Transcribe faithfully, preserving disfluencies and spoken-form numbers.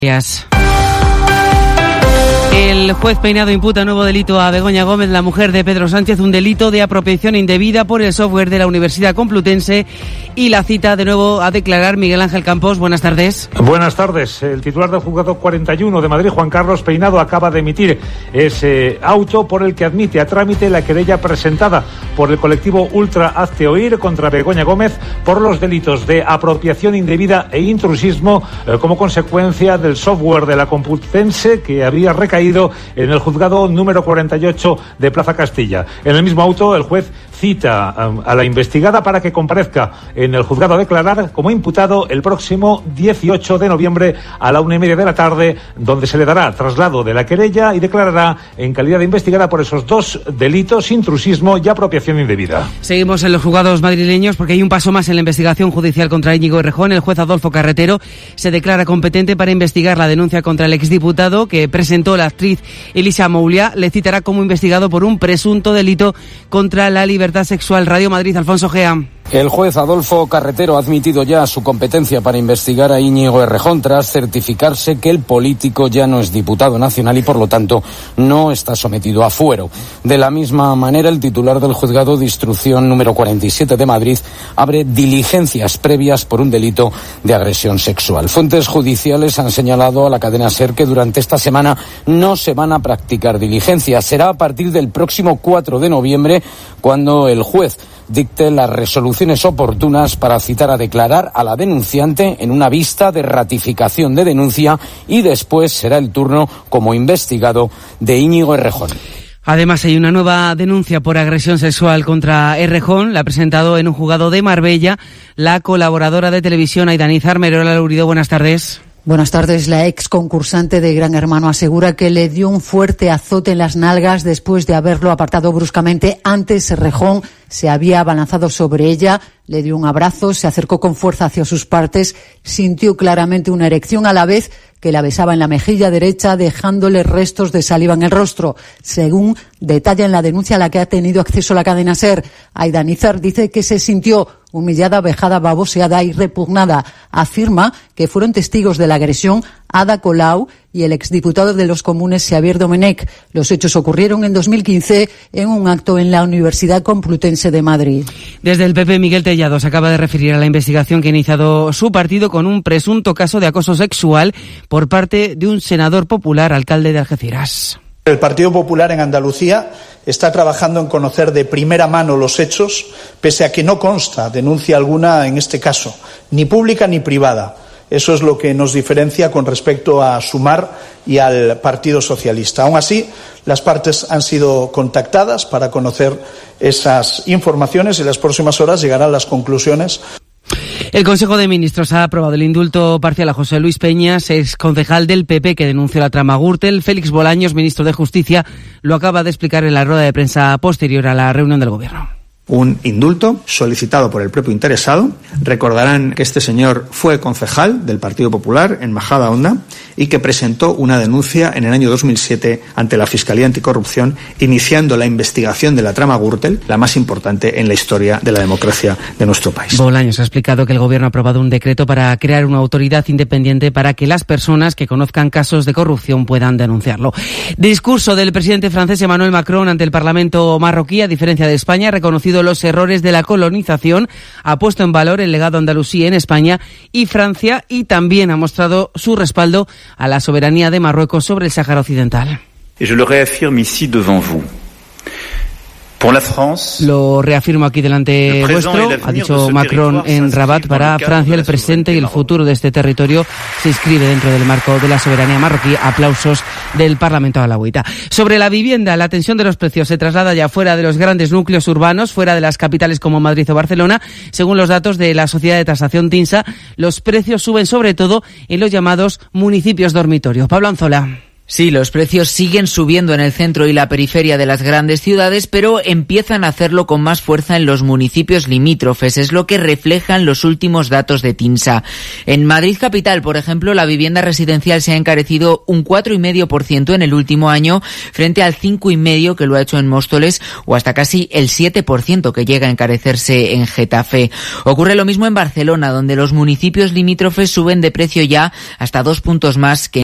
Gracias. El juez Peinado imputa nuevo delito a Begoña Gómez, la mujer de Pedro Sánchez, un delito de apropiación indebida por el software de la Universidad Complutense, y la cita de nuevo a declarar Miguel Ángel Campos. Buenas tardes. Buenas tardes. El titular del juzgado cuarenta y uno de Madrid, Juan Carlos Peinado, acaba de emitir ese auto por el que admite a trámite la querella presentada por el colectivo Ultra Hazte Oír contra Begoña Gómez por los delitos de apropiación indebida e intrusismo eh, como consecuencia del software de la Complutense que habría recaído en el juzgado número cuarenta y ocho de Plaza Castilla. En el mismo auto, el juez cita um, a la investigada para que comparezca en el juzgado a declarar como imputado el próximo dieciocho de noviembre a la una y media de la tarde, donde se le dará traslado de la querella y declarará en calidad de investigada por esos dos delitos, intrusismo y apropiación indebida. Seguimos en los juzgados madrileños porque hay un paso más en la investigación judicial contra Íñigo Errejón. El juez Adolfo Carretero se declara competente para investigar la denuncia contra el exdiputado que presentó la actriz Elisa Mouliá. Le citará como investigado por un presunto delito contra la libertad sexual. Radio Madrid, Alfonso Gea. El juez Adolfo Carretero ha admitido ya su competencia para investigar a Íñigo Errejón tras certificarse que el político ya no es diputado nacional y por lo tanto no está sometido a fuero. De la misma manera, el titular del juzgado de instrucción número cuarenta y siete de Madrid abre diligencias previas por un delito de agresión sexual. Fuentes judiciales han señalado a la cadena SER que durante esta semana no se van a practicar diligencias. Será a partir del próximo cuatro de noviembre cuando el juez dicte las resoluciones oportunas para citar a declarar a la denunciante en una vista de ratificación de denuncia y después será el turno como investigado de Íñigo Errejón. Además, hay una nueva denuncia por agresión sexual contra Errejón. La ha presentado en un juzgado de Marbella la colaboradora de televisión Aidanizar Merola Lurido. Buenas tardes. Buenas tardes. La ex concursante de Gran Hermano asegura que le dio un fuerte azote en las nalgas después de haberlo apartado bruscamente. Antes, Errejón se había abalanzado sobre ella, le dio un abrazo, se acercó con fuerza hacia sus partes, sintió claramente una erección a la vez que la besaba en la mejilla derecha, dejándole restos de saliva en el rostro. Según detalla en la denuncia a la que ha tenido acceso la cadena SER, Aidanizar dice que se sintió humillada, vejada, baboseada y repugnada. Afirma que fueron testigos de la agresión Ada Colau y el exdiputado de los Comunes, Xavier Domenech. Los hechos ocurrieron en dos mil quince en un acto en la Universidad Complutense de Madrid. Desde el P P, Miguel Tellado se acaba de referir a la investigación que ha iniciado su partido con un presunto caso de acoso sexual por parte de un senador popular, alcalde de Algeciras. El Partido Popular en Andalucía está trabajando en conocer de primera mano los hechos, pese a que no consta denuncia alguna en este caso, ni pública ni privada. Eso es lo que nos diferencia con respecto a Sumar y al Partido Socialista. Aún así, las partes han sido contactadas para conocer esas informaciones y en las próximas horas llegarán las conclusiones. El Consejo de Ministros ha aprobado el indulto parcial a José Luis Peñas, exconcejal del P P que denunció la trama Gürtel. Félix Bolaños, ministro de Justicia, lo acaba de explicar en la rueda de prensa posterior a la reunión del Gobierno. Un indulto solicitado por el propio interesado. Recordarán que este señor fue concejal del Partido Popular en Majadahonda y que presentó una denuncia en el año dos mil siete ante la Fiscalía Anticorrupción, iniciando la investigación de la trama Gürtel, la más importante en la historia de la democracia de nuestro país. Bolaños ha explicado que el Gobierno ha aprobado un decreto para crear una autoridad independiente para que las personas que conozcan casos de corrupción puedan denunciarlo. Discurso del presidente francés Emmanuel Macron ante el Parlamento marroquí. A diferencia de España, ha reconocido los errores de la colonización, ha puesto en valor el legado andalusí en España y Francia y también ha mostrado su respaldo a la soberanía de Marruecos sobre el Sáhara Occidental. Et je le réaffirme ici devant vous. Pour la France, lo reafirmo aquí delante vuestro, ha dicho Macron en Rabat. Para Francia, el presente y el futuro de este territorio se inscribe dentro del marco de la soberanía marroquí. Aplausos del Parlamento alauita. Sobre la vivienda, la tensión de los precios se traslada ya fuera de los grandes núcleos urbanos, fuera de las capitales como Madrid o Barcelona. Según los datos de la Sociedad de Tasación TINSA, los precios suben sobre todo en los llamados municipios dormitorios. Pablo Anzola. Sí, los precios siguen subiendo en el centro y la periferia de las grandes ciudades, pero empiezan a hacerlo con más fuerza en los municipios limítrofes. Es lo que reflejan los últimos datos de TINSA. En Madrid capital, por ejemplo, la vivienda residencial se ha encarecido un cuatro coma cinco por ciento en el último año, frente al cinco coma cinco por ciento que lo ha hecho en Móstoles, o hasta casi el siete por ciento que llega a encarecerse en Getafe. Ocurre lo mismo en Barcelona, donde los municipios limítrofes suben de precio ya hasta dos puntos más que